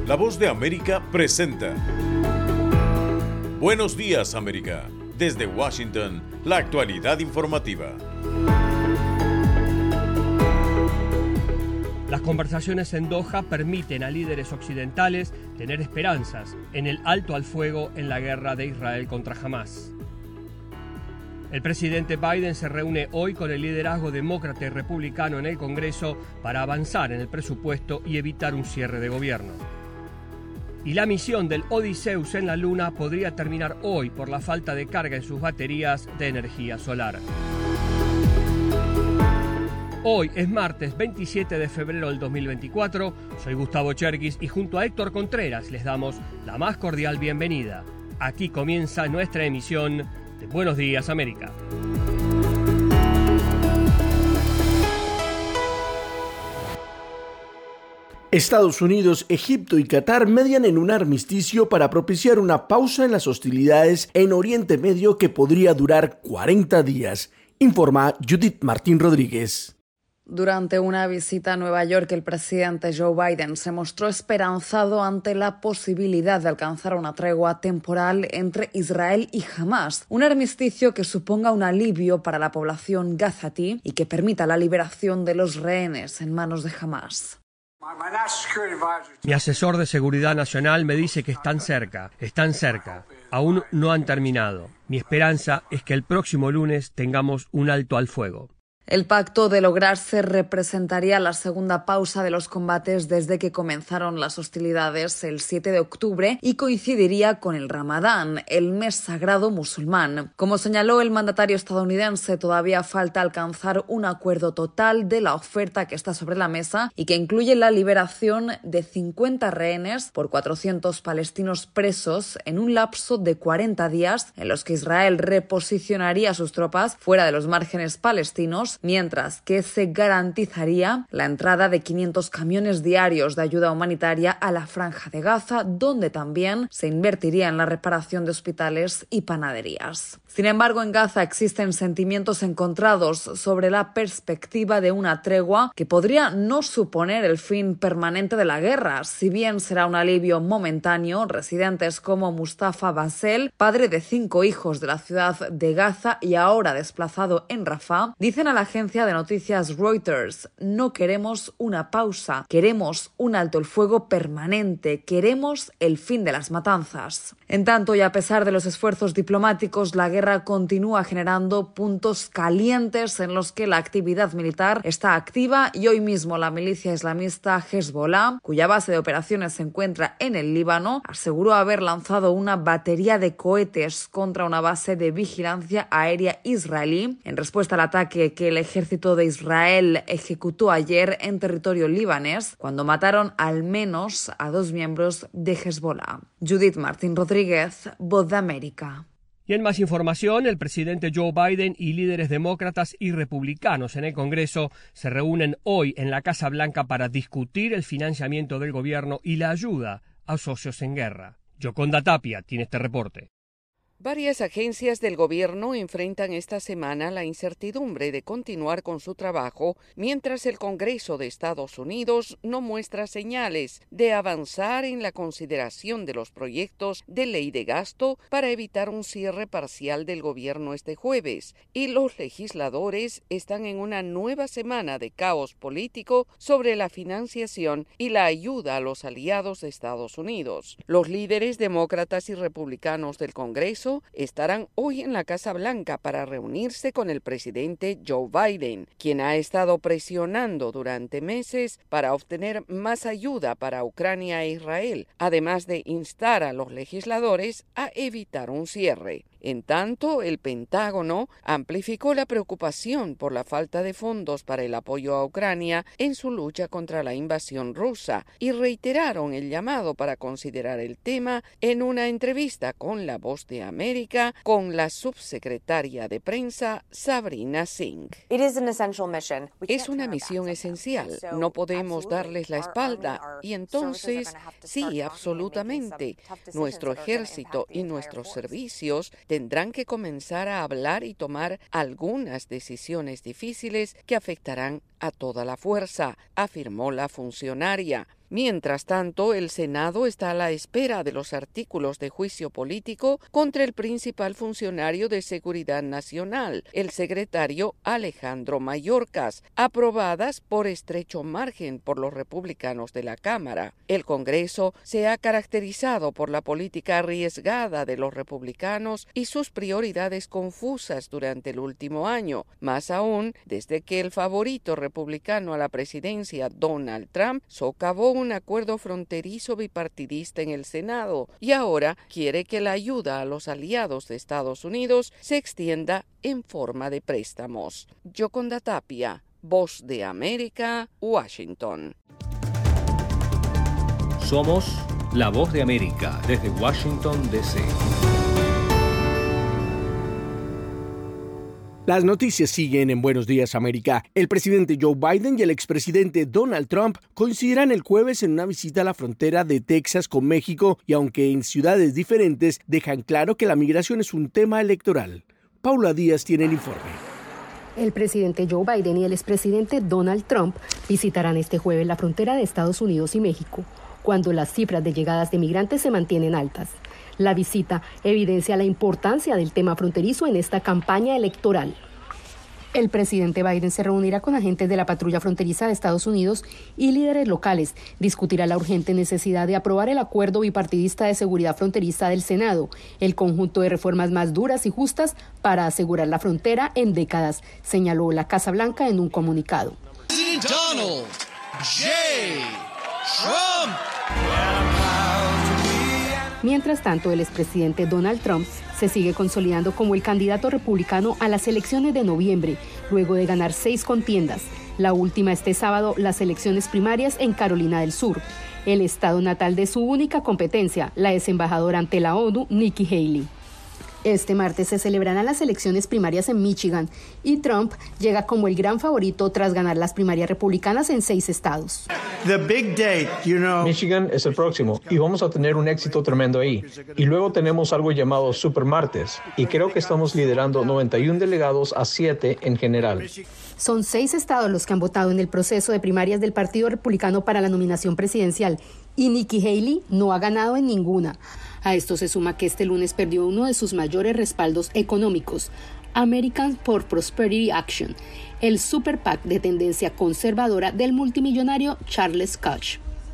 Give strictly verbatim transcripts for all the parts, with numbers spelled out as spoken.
La Voz de América presenta Buenos Días, América. Desde Washington, la actualidad informativa. Las conversaciones en Doha permiten a líderes occidentales tener esperanzas en el alto al fuego en la guerra de Israel contra Hamás. El presidente Biden se reúne hoy con el liderazgo demócrata y republicano en el Congreso para avanzar en el presupuesto y evitar un cierre de gobierno. Y la misión del Odysseus en la Luna podría terminar hoy por la falta de carga en sus baterías de energía solar. Hoy es martes veintisiete de febrero del dos mil veinticuatro, soy Gustavo Cherkis y junto a Héctor Contreras les damos la más cordial bienvenida. Aquí comienza nuestra emisión de Buenos Días, América. Estados Unidos, Egipto y Qatar median en un armisticio para propiciar una pausa en las hostilidades en Oriente Medio que podría durar cuarenta días, informa Judith Martín Rodríguez. Durante una visita a Nueva York, el presidente Joe Biden se mostró esperanzado ante la posibilidad de alcanzar una tregua temporal entre Israel y Hamás, un armisticio que suponga un alivio para la población gazatí y que permita la liberación de los rehenes en manos de Hamás. Mi asesor de seguridad nacional me dice que están cerca, están cerca, aún no han terminado. Mi esperanza es que el próximo lunes tengamos un alto al fuego. El pacto, de lograrse, representaría la segunda pausa de los combates desde que comenzaron las hostilidades el siete de octubre y coincidiría con el Ramadán, el mes sagrado musulmán. Como señaló el mandatario estadounidense, todavía falta alcanzar un acuerdo total de la oferta que está sobre la mesa y que incluye la liberación de cincuenta rehenes por cuatrocientos palestinos presos en un lapso de cuarenta días en los que Israel reposicionaría sus tropas fuera de los márgenes palestinos, mientras que se garantizaría la entrada de quinientos camiones diarios de ayuda humanitaria a la Franja de Gaza, donde también se invertiría en la reparación de hospitales y panaderías. Sin embargo, en Gaza existen sentimientos encontrados sobre la perspectiva de una tregua que podría no suponer el fin permanente de la guerra. Si bien será un alivio momentáneo, residentes como Mustafa Basel, padre de cinco hijos de la ciudad de Gaza y ahora desplazado en Rafah, dicen a la agencia de noticias Reuters: no queremos una pausa, queremos un alto el fuego permanente, queremos el fin de las matanzas. En tanto, y a pesar de los esfuerzos diplomáticos, la guerra continúa generando puntos calientes en los que la actividad militar está activa y hoy mismo la milicia islamista Hezbollah, cuya base de operaciones se encuentra en el Líbano, aseguró haber lanzado una batería de cohetes contra una base de vigilancia aérea israelí en respuesta al ataque que el ejército de Israel ejecutó ayer en territorio libanés, cuando mataron al menos a dos miembros de Hezbollah. Judith Martín Rodríguez, Voz de América. Y en más información, el presidente Joe Biden y líderes demócratas y republicanos en el Congreso se reúnen hoy en la Casa Blanca para discutir el financiamiento del gobierno y la ayuda a socios en guerra. Yoconda Tapia tiene este reporte. Varias agencias del gobierno enfrentan esta semana la incertidumbre de continuar con su trabajo mientras el Congreso de Estados Unidos no muestra señales de avanzar en la consideración de los proyectos de ley de gasto para evitar un cierre parcial del gobierno este jueves, y los legisladores están en una nueva semana de caos político sobre la financiación y la ayuda a los aliados de Estados Unidos. Los líderes demócratas y republicanos del Congreso estarán hoy en la Casa Blanca para reunirse con el presidente Joe Biden, quien ha estado presionando durante meses para obtener más ayuda para Ucrania e Israel, además de instar a los legisladores a evitar un cierre. En tanto, el Pentágono amplificó la preocupación por la falta de fondos para el apoyo a Ucrania en su lucha contra la invasión rusa y reiteraron el llamado para considerar el tema en una entrevista con La Voz de América con la subsecretaria de prensa Sabrina Singh. Es una misión esencial, no podemos darles la espalda y entonces, sí, absolutamente, nuestro ejército y nuestros servicios tendrán que comenzar a hablar y tomar algunas decisiones difíciles que afectarán a toda la fuerza, afirmó la funcionaria. Mientras tanto, el Senado está a la espera de los artículos de juicio político contra el principal funcionario de Seguridad Nacional, el secretario Alejandro Mayorkas, aprobadas por estrecho margen por los republicanos de la Cámara. El Congreso se ha caracterizado por la política arriesgada de los republicanos y sus prioridades confusas durante el último año, más aún desde que el favorito republicano a la presidencia, Donald Trump, socavó un acuerdo fronterizo bipartidista en el Senado y ahora quiere que la ayuda a los aliados de Estados Unidos se extienda en forma de préstamos. Yoconda Tapia, Voz de América, Washington. Somos la Voz de América desde Washington, D C Las noticias siguen en Buenos Días América. El presidente Joe Biden y el expresidente Donald Trump coincidirán el jueves en una visita a la frontera de Texas con México y aunque en ciudades diferentes dejan claro que la migración es un tema electoral. Paula Díaz tiene el informe. El presidente Joe Biden y el expresidente Donald Trump visitarán este jueves la frontera de Estados Unidos y México, cuando las cifras de llegadas de migrantes se mantienen altas. La visita evidencia la importancia del tema fronterizo en esta campaña electoral. El presidente Biden se reunirá con agentes de la patrulla fronteriza de Estados Unidos y líderes locales. Discutirá la urgente necesidad de aprobar el acuerdo bipartidista de seguridad fronteriza del Senado, el conjunto de reformas más duras y justas para asegurar la frontera en décadas, señaló la Casa Blanca en un comunicado. Donald J. Trump. Mientras tanto, el expresidente Donald Trump se sigue consolidando como el candidato republicano a las elecciones de noviembre, luego de ganar seis contiendas. La última este sábado, las elecciones primarias en Carolina del Sur, el estado natal de su única competencia, la ex embajadora ante la ONU, Nikki Haley. Este martes se celebrarán las elecciones primarias en Michigan y Trump llega como el gran favorito tras ganar las primarias republicanas en seis estados. The big date, you know. Michigan es el próximo y vamos a tener un éxito tremendo ahí. Y luego tenemos algo llamado Super Martes y creo que estamos liderando noventa y uno delegados a siete en general. Son seis estados los que han votado en el proceso de primarias del Partido Republicano para la nominación presidencial y Nikki Haley no ha ganado en ninguna. A esto se suma que este lunes perdió uno de sus mayores respaldos económicos, Americans for Prosperity Action, el super PAC de tendencia conservadora del multimillonario Charles Koch.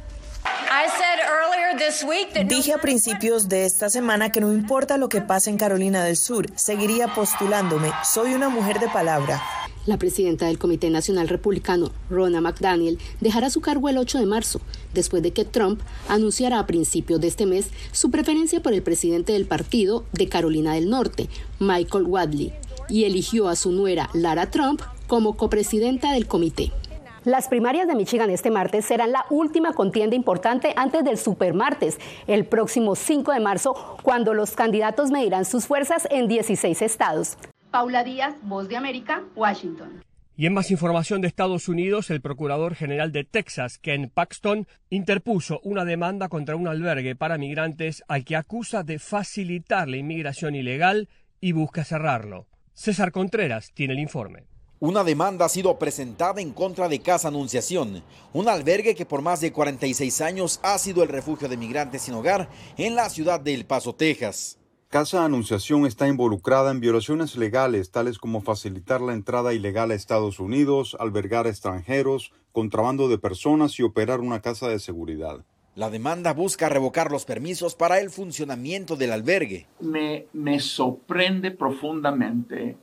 Dije a principios de esta semana que no importa lo que pase en Carolina del Sur, seguiría postulándome. Soy una mujer de palabra. La presidenta del Comité Nacional Republicano, Ronna McDaniel, dejará su cargo el ocho de marzo, después de que Trump anunciara a principios de este mes su preferencia por el presidente del partido de Carolina del Norte, Michael Whatley, y eligió a su nuera, Lara Trump, como copresidenta del comité. Las primarias de Michigan este martes serán la última contienda importante antes del supermartes, el próximo cinco de marzo, cuando los candidatos medirán sus fuerzas en dieciséis estados. Paula Díaz, Voz de América, Washington. Y en más información de Estados Unidos, el procurador general de Texas, Ken Paxton, interpuso una demanda contra un albergue para migrantes al que acusa de facilitar la inmigración ilegal y busca cerrarlo. César Contreras tiene el informe. Una demanda ha sido presentada en contra de Casa Anunciación, un albergue que por más de cuarenta y seis años ha sido el refugio de migrantes sin hogar en la ciudad de El Paso, Texas. Casa Anunciación está involucrada en violaciones legales, tales como facilitar la entrada ilegal a Estados Unidos, albergar a extranjeros, contrabando de personas y operar una casa de seguridad. La demanda busca revocar los permisos para el funcionamiento del albergue. Me, me sorprende profundamente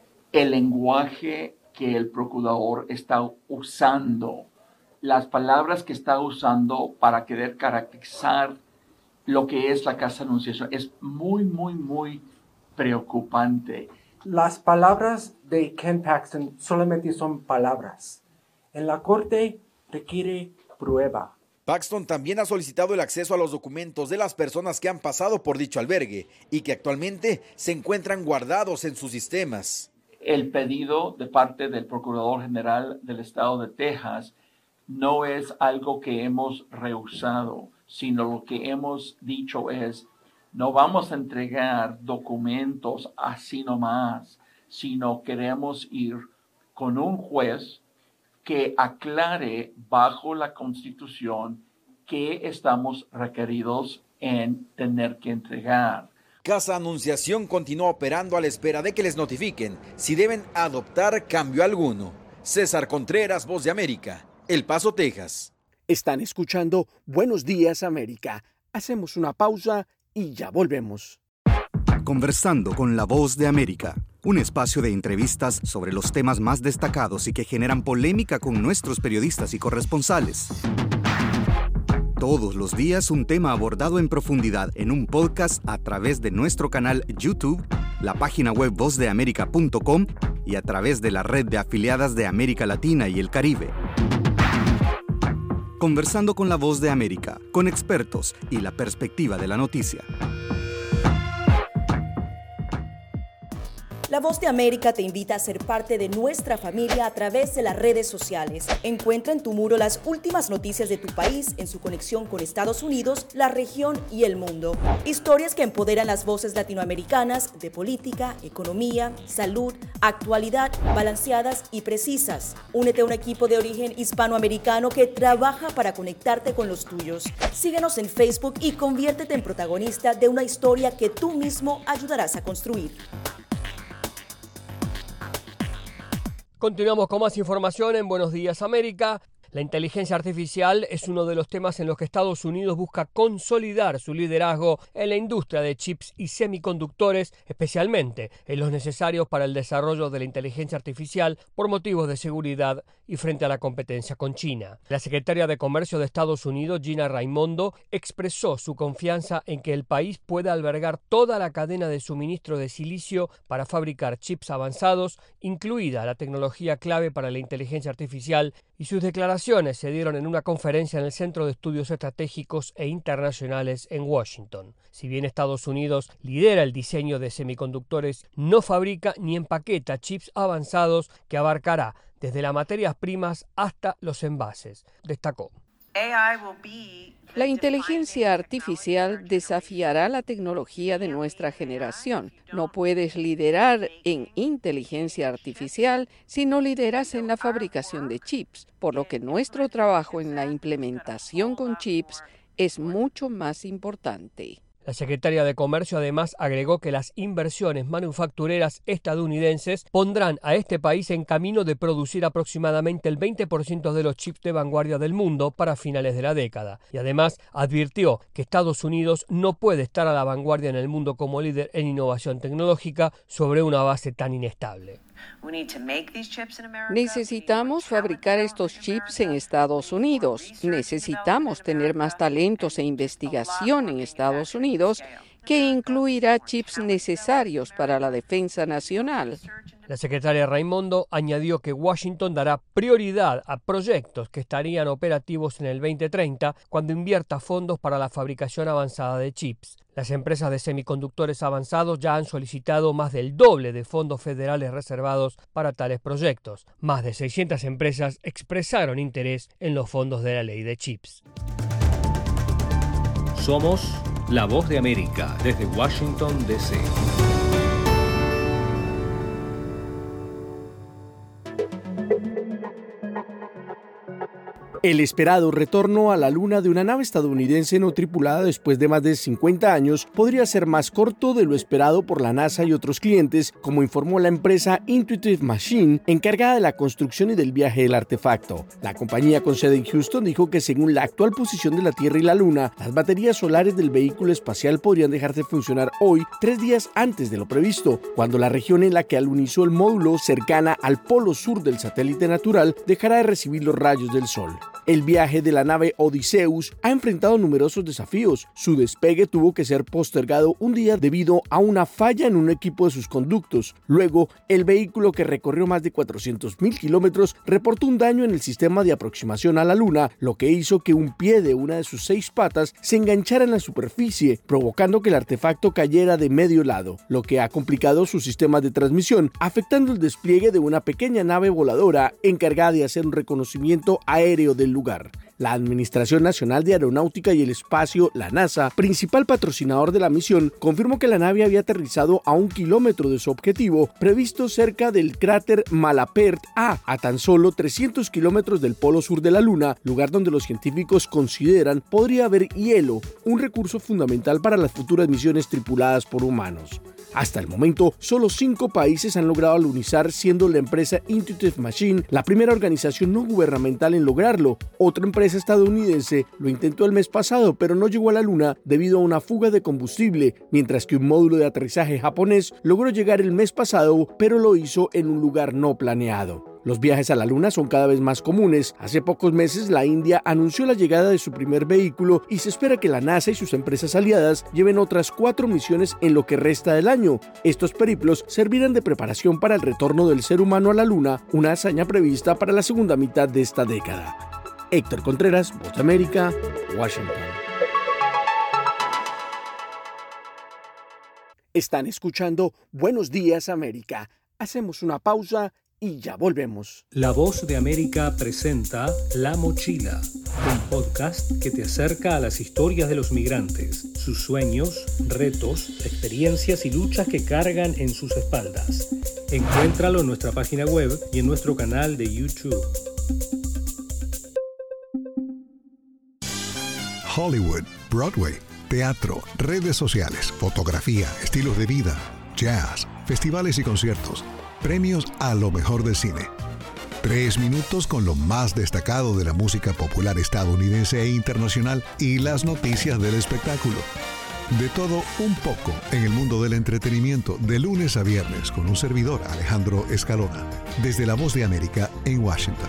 el lenguaje que el procurador está usando, las palabras que está usando para querer caracterizar lo que es la Casa Anunciación. Es muy, muy, muy preocupante. Las palabras de Ken Paxton solamente son palabras. En la corte requiere prueba. Paxton también ha solicitado el acceso a los documentos de las personas que han pasado por dicho albergue y que actualmente se encuentran guardados en sus sistemas. El pedido de parte del Procurador General del Estado de Texas no es algo que hemos rehusado, sino lo que hemos dicho es, no vamos a entregar documentos así nomás, sino queremos ir con un juez que aclare bajo la Constitución que estamos requeridos en tener que entregar. Casa Anunciación continúa operando a la espera de que les notifiquen si deben adoptar cambio alguno. César Contreras, Voz de América, El Paso, Texas. Están escuchando Buenos Días, América. Hacemos una pausa y ya volvemos. Conversando con la Voz de América, un espacio de entrevistas sobre los temas más destacados y que generan polémica con nuestros periodistas y corresponsales. Todos los días un tema abordado en profundidad en un podcast a través de nuestro canal YouTube, la página web voz de américa punto com y a través de la red de afiliadas de América Latina y el Caribe. Conversando con la Voz de América, con expertos y la perspectiva de la noticia. La Voz de América te invita a ser parte de nuestra familia a través de las redes sociales. Encuentra en tu muro las últimas noticias de tu país en su conexión con Estados Unidos, la región y el mundo. Historias que empoderan las voces latinoamericanas de política, economía, salud, actualidad, balanceadas y precisas. Únete a un equipo de origen hispanoamericano que trabaja para conectarte con los tuyos. Síguenos en Facebook y conviértete en protagonista de una historia que tú mismo ayudarás a construir. Continuamos con más información en Buenos Días, América. La inteligencia artificial es uno de los temas en los que Estados Unidos busca consolidar su liderazgo en la industria de chips y semiconductores, especialmente en los necesarios para el desarrollo de la inteligencia artificial por motivos de seguridad y frente a la competencia con China. La secretaria de Comercio de Estados Unidos, Gina Raimondo, expresó su confianza en que el país pueda albergar toda la cadena de suministro de silicio para fabricar chips avanzados, incluida la tecnología clave para la inteligencia artificial, y sus declaraciones se dieron en una conferencia en el Centro de Estudios Estratégicos e Internacionales en Washington. Si bien Estados Unidos lidera el diseño de semiconductores, no fabrica ni empaqueta chips avanzados que abarcará desde las materias primas hasta los envases, destacó. La inteligencia artificial desafiará la tecnología de nuestra generación. No puedes liderar en inteligencia artificial si no lideras en la fabricación de chips, por lo que nuestro trabajo en la implementación con chips es mucho más importante. La secretaria de Comercio además agregó que las inversiones manufactureras estadounidenses pondrán a este país en camino de producir aproximadamente el veinte por ciento de los chips de vanguardia del mundo para finales de la década. Y además advirtió que Estados Unidos no puede estar a la vanguardia en el mundo como líder en innovación tecnológica sobre una base tan inestable. Necesitamos fabricar estos chips en Estados Unidos. Necesitamos tener más talentos e investigación en Estados Unidos, que incluirá chips necesarios para la defensa nacional. La secretaria Raimondo añadió que Washington dará prioridad a proyectos que estarían operativos en el veinte treinta cuando invierta fondos para la fabricación avanzada de chips. Las empresas de semiconductores avanzados ya han solicitado más del doble de fondos federales reservados para tales proyectos. Más de seiscientas empresas expresaron interés en los fondos de la ley de chips. Somos La Voz de América desde Washington, D C El esperado retorno a la Luna de una nave estadounidense no tripulada después de más de cincuenta años podría ser más corto de lo esperado por la NASA y otros clientes, como informó la empresa Intuitive Machines, encargada de la construcción y del viaje del artefacto. La compañía con sede en Houston dijo que según la actual posición de la Tierra y la Luna, las baterías solares del vehículo espacial podrían dejar de funcionar hoy, tres días antes de lo previsto, cuando la región en la que alunizó el módulo, cercana al polo sur del satélite natural, dejará de recibir los rayos del sol. El viaje de la nave Odysseus ha enfrentado numerosos desafíos. Su despegue tuvo que ser postergado un día debido a una falla en un equipo de sus conductos. Luego, el vehículo, que recorrió más de cuatrocientos mil kilómetros, reportó un daño en el sistema de aproximación a la Luna, lo que hizo que un pie de una de sus seis patas se enganchara en la superficie, provocando que el artefacto cayera de medio lado, lo que ha complicado sus sistemas de transmisión, afectando el despliegue de una pequeña nave voladora encargada de hacer un reconocimiento aéreo del lugar. La Administración Nacional de Aeronáutica y el Espacio, la NASA, principal patrocinador de la misión, confirmó que la nave había aterrizado a un kilómetro de su objetivo, previsto cerca del cráter Malapert A, a tan solo trescientos kilómetros del polo sur de la Luna, lugar donde los científicos consideran podría haber hielo, un recurso fundamental para las futuras misiones tripuladas por humanos. Hasta el momento, solo cinco países han logrado alunizar, siendo la empresa Intuitive Machines la primera organización no gubernamental en lograrlo. Otra empresa estadounidense lo intentó el mes pasado, pero no llegó a la Luna debido a una fuga de combustible, mientras que un módulo de aterrizaje japonés logró llegar el mes pasado, pero lo hizo en un lugar no planeado. Los viajes a la Luna son cada vez más comunes. Hace pocos meses la India anunció la llegada de su primer vehículo y se espera que la NASA y sus empresas aliadas lleven otras cuatro misiones en lo que resta del año. Estos periplos servirán de preparación para el retorno del ser humano a la Luna, una hazaña prevista para la segunda mitad de esta década. Héctor Contreras, Voz de América, Washington. Están escuchando Buenos Días América. Hacemos una pausa y ya volvemos. La Voz de América presenta La Mochila, un podcast que te acerca a las historias de los migrantes, sus sueños, retos, experiencias y luchas que cargan en sus espaldas. Encuéntralo en nuestra página web y en nuestro canal de YouTube. Hollywood, Broadway, teatro, redes sociales, fotografía, estilos de vida, jazz, festivales y conciertos. Premios a lo mejor del cine. Tres minutos con lo más destacado de la música popular estadounidense e internacional y las noticias del espectáculo. De todo un poco en el mundo del entretenimiento, de lunes a viernes, con un servidor, Alejandro Escalona, desde La Voz de América en Washington.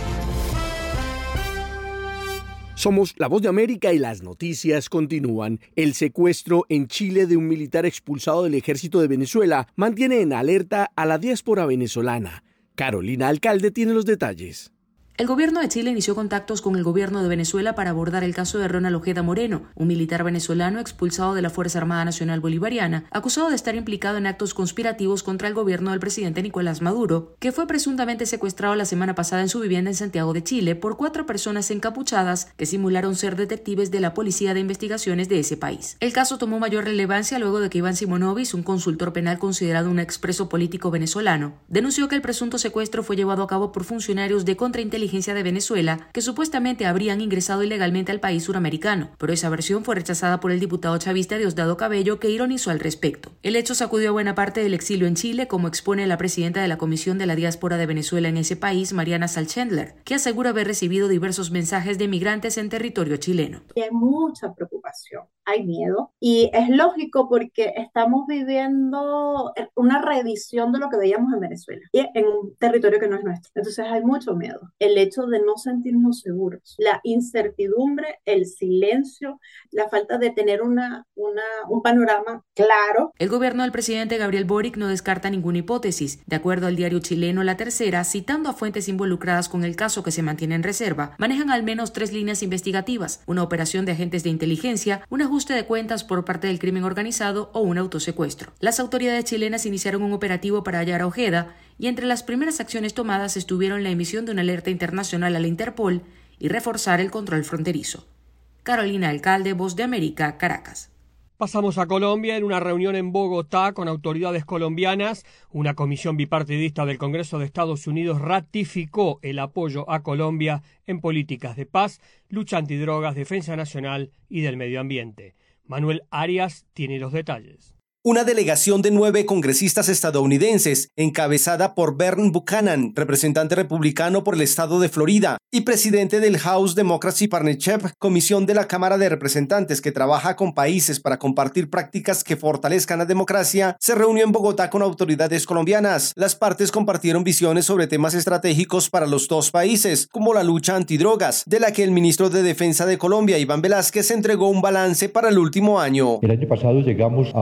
Somos La Voz de América y las noticias continúan. El secuestro en Chile de un militar expulsado del ejército de Venezuela mantiene en alerta a la diáspora venezolana. Carolina Alcalde tiene los detalles. El gobierno de Chile inició contactos con el gobierno de Venezuela para abordar el caso de Ronald Ojeda Moreno, un militar venezolano expulsado de la Fuerza Armada Nacional Bolivariana, acusado de estar implicado en actos conspirativos contra el gobierno del presidente Nicolás Maduro, que fue presuntamente secuestrado la semana pasada en su vivienda en Santiago de Chile por cuatro personas encapuchadas que simularon ser detectives de la Policía de Investigaciones de ese país. El caso tomó mayor relevancia luego de que Iván Simonovic, un consultor penal considerado un expreso político venezolano, denunció que el presunto secuestro fue llevado a cabo por funcionarios de contrainteligencia de Venezuela que supuestamente habrían ingresado ilegalmente al país suramericano, pero esa versión fue rechazada por el diputado chavista Diosdado Cabello, que ironizó al respecto. El hecho sacudió a buena parte del exilio en Chile, como expone la presidenta de la Comisión de la Diáspora de Venezuela en ese país, Mariana Salchendler, que asegura haber recibido diversos mensajes de migrantes en territorio chileno. Hay mucha preocupación, hay miedo, y es lógico porque estamos viviendo una reedición de lo que veíamos en Venezuela y en un territorio que no es nuestro. Entonces hay mucho miedo. El hecho de no sentirnos seguros, la incertidumbre, el silencio, la falta de tener una, una, un panorama claro. El gobierno del presidente Gabriel Boric no descarta ninguna hipótesis. De acuerdo al diario chileno La Tercera, citando a fuentes involucradas con el caso que se mantiene en reserva, manejan al menos tres líneas investigativas: una operación de agentes de inteligencia, un ajuste de cuentas por parte del crimen organizado o un autosecuestro. Las autoridades chilenas iniciaron un operativo para hallar a Ojeda, y entre las primeras acciones tomadas estuvieron la emisión de una alerta internacional a la Interpol y reforzar el control fronterizo. Carolina Alcalde, Voz de América, Caracas. Pasamos a Colombia. En una reunión en Bogotá con autoridades colombianas, una comisión bipartidista del Congreso de Estados Unidos ratificó el apoyo a Colombia en políticas de paz, lucha antidrogas, defensa nacional y del medio ambiente. Manuel Arias tiene los detalles. Una delegación de nueve congresistas estadounidenses, encabezada por Vern Buchanan, representante republicano por el estado de Florida y presidente del House Democracy Partnership, comisión de la Cámara de Representantes que trabaja con países para compartir prácticas que fortalezcan la democracia, se reunió en Bogotá con autoridades colombianas. Las partes compartieron visiones sobre temas estratégicos para los dos países, como la lucha antidrogas, de la que el ministro de Defensa de Colombia, Iván Velázquez, entregó un balance para el último año. El año pasado llegamos a una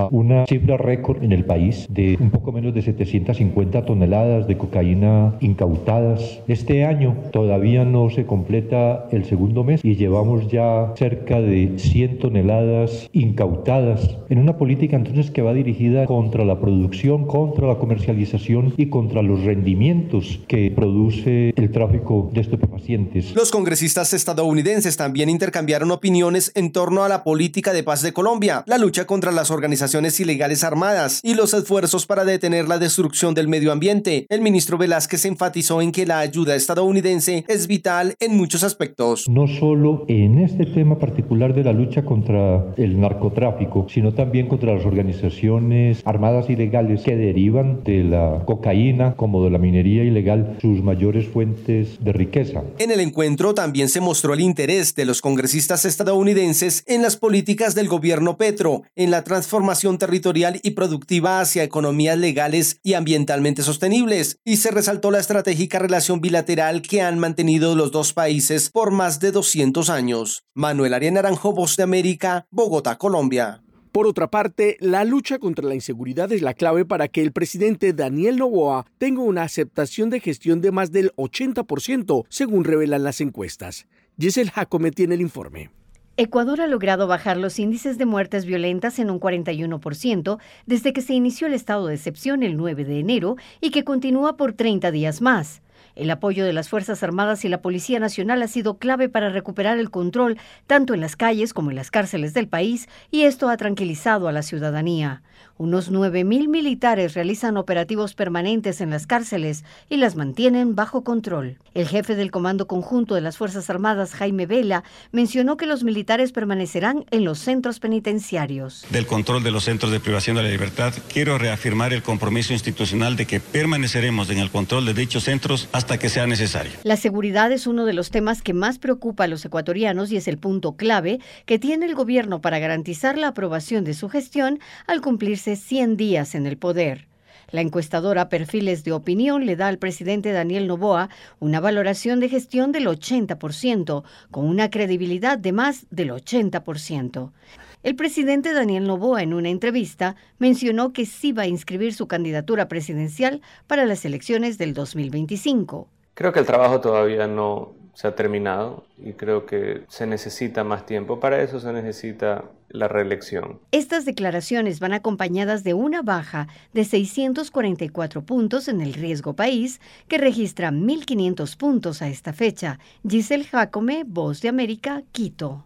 cifra récord en el país de un poco menos de setecientas cincuenta toneladas de cocaína incautadas. Este año todavía no se completa el segundo mes y llevamos ya cerca de cien toneladas incautadas en una política entonces que va dirigida contra la producción, contra la comercialización y contra los rendimientos que produce el tráfico de estupefacientes. Los congresistas estadounidenses también intercambiaron opiniones en torno a la política de paz de Colombia, la lucha contra las organizaciones ilegales armadas y los esfuerzos para detener la destrucción del medio ambiente. El ministro Velázquez enfatizó en que la ayuda estadounidense es vital en muchos aspectos. No solo en este tema particular de la lucha contra el narcotráfico, sino también contra las organizaciones armadas ilegales que derivan de la cocaína como de la minería ilegal sus mayores fuentes de riqueza. En el encuentro también se mostró el interés de los congresistas estadounidenses en las políticas del gobierno Petro, en la transformación territorial y productiva hacia economías legales y ambientalmente sostenibles, y se resaltó la estratégica relación bilateral que han mantenido los dos países por más de doscientos años. Manuel Arias Naranjo, Voz de América, Bogotá, Colombia. Por otra parte, la lucha contra la inseguridad es la clave para que el presidente Daniel Noboa tenga una aceptación de gestión de más del ochenta por ciento, según revelan las encuestas. Giselle Jacome tiene el informe. Ecuador ha logrado bajar los índices de muertes violentas en un cuarenta y uno por ciento desde que se inició el estado de excepción el nueve de enero y que continúa por treinta días más. El apoyo de las Fuerzas Armadas y la Policía Nacional ha sido clave para recuperar el control tanto en las calles como en las cárceles del país, y esto ha tranquilizado a la ciudadanía. Unos nueve mil militares realizan operativos permanentes en las cárceles y las mantienen bajo control. El jefe del Comando Conjunto de las Fuerzas Armadas, Jaime Vela, mencionó que los militares permanecerán en los centros penitenciarios. Del control de los centros de privación de la libertad, quiero reafirmar el compromiso institucional de que permaneceremos en el control de dichos centros hasta que sea necesario. La seguridad es uno de los temas que más preocupa a los ecuatorianos y es el punto clave que tiene el gobierno para garantizar la aprobación de su gestión al cumplirse cien días en el poder. La encuestadora Perfiles de Opinión le da al presidente Daniel Noboa una valoración de gestión del ochenta por ciento, con una credibilidad de más del ochenta por ciento. El presidente Daniel Noboa, en una entrevista, mencionó que sí va a inscribir su candidatura presidencial para las elecciones del dos mil veinticinco. Creo que el trabajo todavía no se ha terminado y creo que se necesita más tiempo. Para eso se necesita la reelección. Estas declaraciones van acompañadas de una baja de seiscientos cuarenta y cuatro puntos en el riesgo país, que registra mil quinientos puntos a esta fecha. Giselle Jacome, Voz de América, Quito.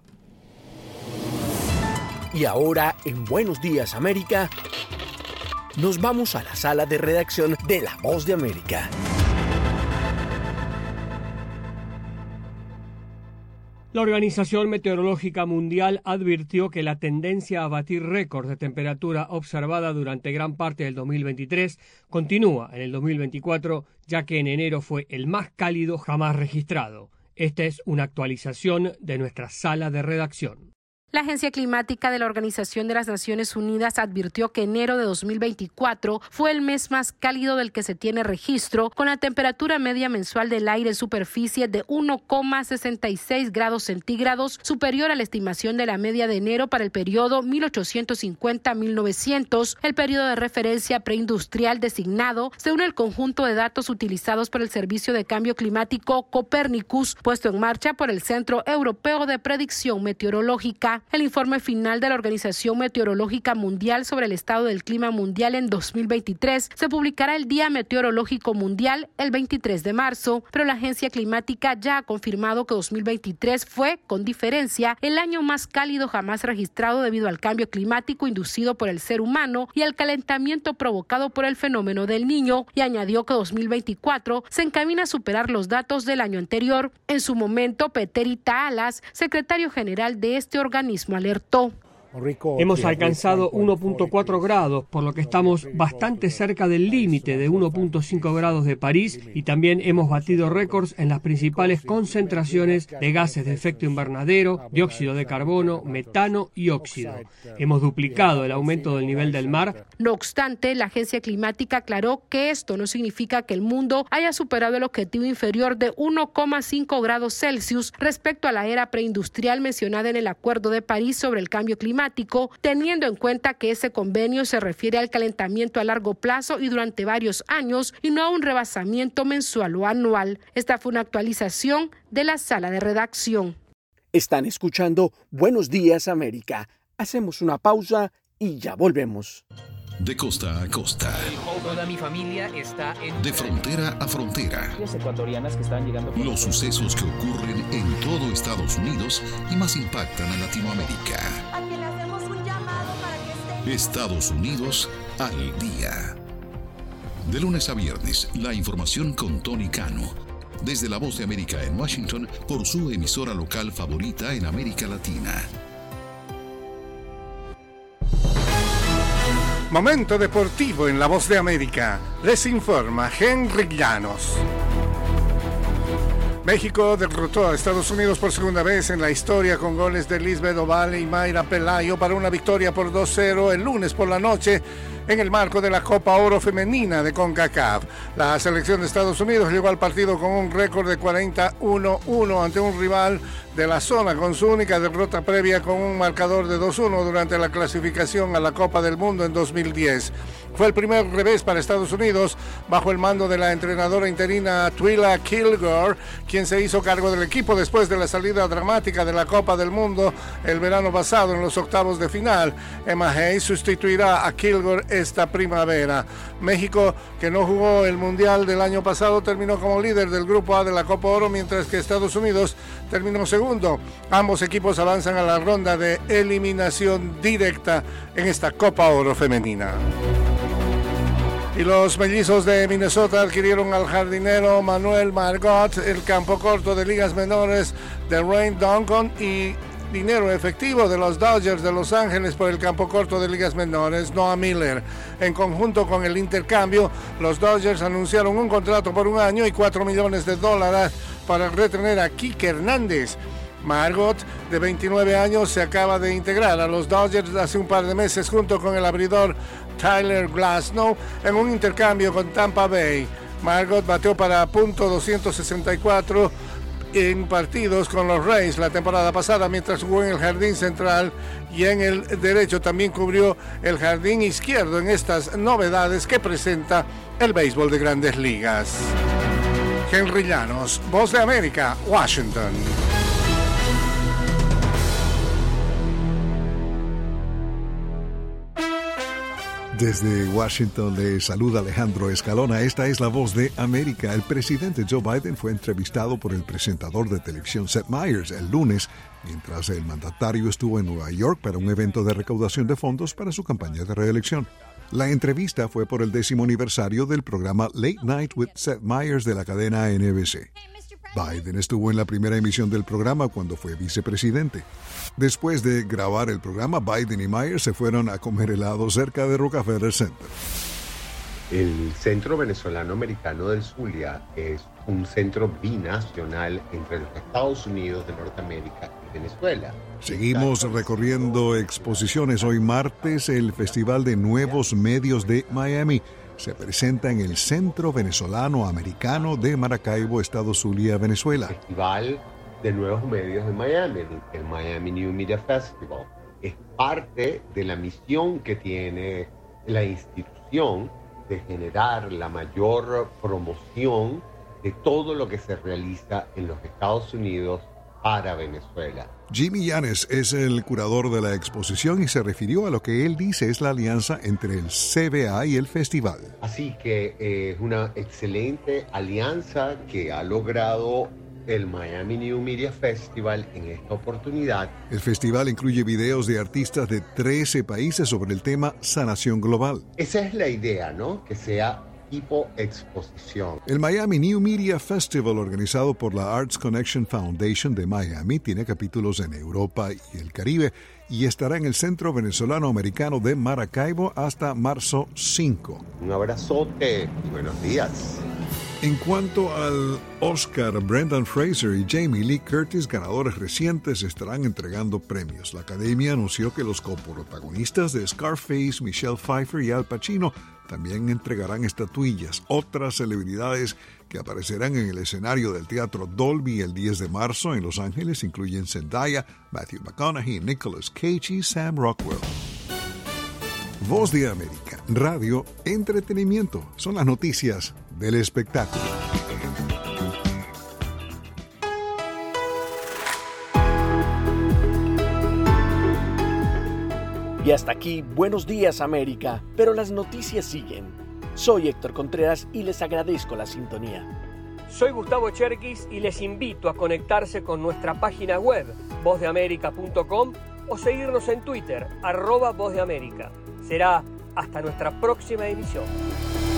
Y ahora, en Buenos Días América, nos vamos a la sala de redacción de La Voz de América. La Organización Meteorológica Mundial advirtió que la tendencia a batir récords de temperatura observada durante gran parte del dos mil veintitrés continúa en el dos mil veinticuatro, ya que en enero fue el más cálido jamás registrado. Esta es una actualización de nuestra sala de redacción. La Agencia Climática de la Organización de las Naciones Unidas advirtió que enero de dos mil veinticuatro fue el mes más cálido del que se tiene registro, con la temperatura media mensual del aire en superficie de uno coma sesenta y seis grados centígrados, superior a la estimación de la media de enero para el periodo mil ochocientos cincuenta a mil novecientos, el periodo de referencia preindustrial designado, según el conjunto de datos utilizados por el Servicio de Cambio Climático Copernicus, puesto en marcha por el Centro Europeo de Predicción Meteorológica. El informe final de la Organización Meteorológica Mundial sobre el estado del clima mundial en dos mil veintitrés se publicará el Día Meteorológico Mundial el veintitrés de marzo, pero la agencia climática ya ha confirmado que dos mil veintitrés fue, con diferencia, el año más cálido jamás registrado debido al cambio climático inducido por el ser humano y al calentamiento provocado por el fenómeno del Niño, y añadió que dos mil veinticuatro se encamina a superar los datos del año anterior. En su momento, Petteri Taalas, secretario general de este organismo, alertó. Hemos alcanzado uno punto cuatro grados, por lo que estamos bastante cerca del límite de uno punto cinco grados de París, y también hemos batido récords en las principales concentraciones de gases de efecto invernadero, dióxido de carbono, metano y óxido. Hemos duplicado el aumento del nivel del mar. No obstante, la agencia climática aclaró que esto no significa que el mundo haya superado el objetivo inferior de uno coma cinco grados Celsius respecto a la era preindustrial mencionada en el Acuerdo de París sobre el cambio climático, climático, teniendo en cuenta que ese convenio se refiere al calentamiento a largo plazo y durante varios años y no a un rebasamiento mensual o anual. Esta fue una actualización de la sala de redacción. Están escuchando Buenos Días América. Hacemos una pausa y ya volvemos. De costa a costa. Toda mi familia está en... De frontera a frontera. Las ecuatorianas que están llegando... Los sucesos que ocurren en todo Estados Unidos y más impactan a Latinoamérica. A quien le hacemos un llamado para que esté... Estados Unidos al día. De lunes a viernes, la información con Tony Cano. Desde La Voz de América en Washington, por su emisora local favorita en América Latina. Momento deportivo en La Voz de América. Les informa Henry Llanos. México derrotó a Estados Unidos por segunda vez en la historia con goles de Lisbeth Ovalle y Mayra Pelayo para una victoria por dos cero el lunes por la noche en el marco de la Copa Oro Femenina de CONCACAF. La selección de Estados Unidos llegó al partido con un récord de cuarenta y uno a uno ante un rival de la zona, con su única derrota previa con un marcador de dos uno durante la clasificación a la Copa del Mundo en dos mil diez. Fue el primer revés para Estados Unidos bajo el mando de la entrenadora interina Twila Kilgore, quien se hizo cargo del equipo después de la salida dramática de la Copa del Mundo el verano pasado en los octavos de final. Emma Hayes sustituirá a Kilgore esta primavera. México, que no jugó el Mundial del año pasado, terminó como líder del Grupo A de la Copa Oro, mientras que Estados Unidos terminó segundo. Ambos equipos avanzan a la ronda de eliminación directa en esta Copa Oro femenina. Y los mellizos de Minnesota adquirieron al jardinero Manuel Margot, el campo corto de ligas menores de Ryan Duncan, y dinero efectivo de los Dodgers de Los Ángeles por el campo corto de ligas menores Noah Miller. En conjunto con el intercambio, los Dodgers anunciaron un contrato por un año y cuatro millones de dólares para retener a Kike Hernández. Margot, de veintinueve años, se acaba de integrar a los Dodgers hace un par de meses junto con el abridor Tyler Glasnow en un intercambio con Tampa Bay. Margot bateó para punto doscientos sesenta y cuatro en partidos con los Rays la temporada pasada, mientras jugó en el jardín central, y en el derecho también cubrió el jardín izquierdo en estas novedades que presenta el béisbol de Grandes Ligas. Henry Llanos, Voz de América, Washington. Desde Washington le saluda Alejandro Escalona. Esta es La Voz de América. El presidente Joe Biden fue entrevistado por el presentador de televisión Seth Meyers el lunes, mientras el mandatario estuvo en Nueva York para un evento de recaudación de fondos para su campaña de reelección. La entrevista fue por el décimo aniversario del programa Late Night with Seth Meyers de la cadena N B C. Biden estuvo en la primera emisión del programa cuando fue vicepresidente. Después de grabar el programa, Biden y Meyers se fueron a comer helado cerca de Rockefeller Center. El Centro Venezolano Americano del Zulia es un centro binacional entre los Estados Unidos de Norteamérica y Venezuela. Seguimos recorriendo exposiciones. Hoy martes, el Festival de Nuevos Medios de Miami se presenta en el Centro Venezolano Americano de Maracaibo, Estado Zulia, Venezuela. Festival de Nuevos Medios de Miami, el Miami New Media Festival, es parte de la misión que tiene la institución de generar la mayor promoción de todo lo que se realiza en los Estados Unidos para Venezuela. Jimmy Yanes es el curador de la exposición y se refirió a lo que él dice es la alianza entre el C B A y el festival. Así que eh, es una excelente alianza que ha logrado el Miami New Media Festival en esta oportunidad. El festival incluye videos de artistas de trece países sobre el tema sanación global. Esa es la idea, ¿no? Que sea tipo exposición. El Miami New Media Festival, organizado por la Arts Connection Foundation de Miami, tiene capítulos en Europa y el Caribe y estará en el Centro Venezolano Americano de Maracaibo hasta marzo cinco. Un abrazote y buenos días. En cuanto al Oscar, Brendan Fraser y Jamie Lee Curtis, ganadores recientes, estarán entregando premios. La Academia anunció que los coprotagonistas de Scarface, Michelle Pfeiffer y Al Pacino, también entregarán estatuillas. Otras celebridades que aparecerán en el escenario del Teatro Dolby el diez de marzo en Los Ángeles incluyen Zendaya, Matthew McConaughey, Nicolas Cage y Sam Rockwell. Voz de América, radio, entretenimiento, son las noticias del espectáculo. Y hasta aquí, Buenos Días América, pero las noticias siguen. Soy Héctor Contreras y les agradezco la sintonía. Soy Gustavo Cherkis y les invito a conectarse con nuestra página web, voz de américa punto com, o seguirnos en Twitter, arroba Voz de América. Será hasta nuestra próxima emisión.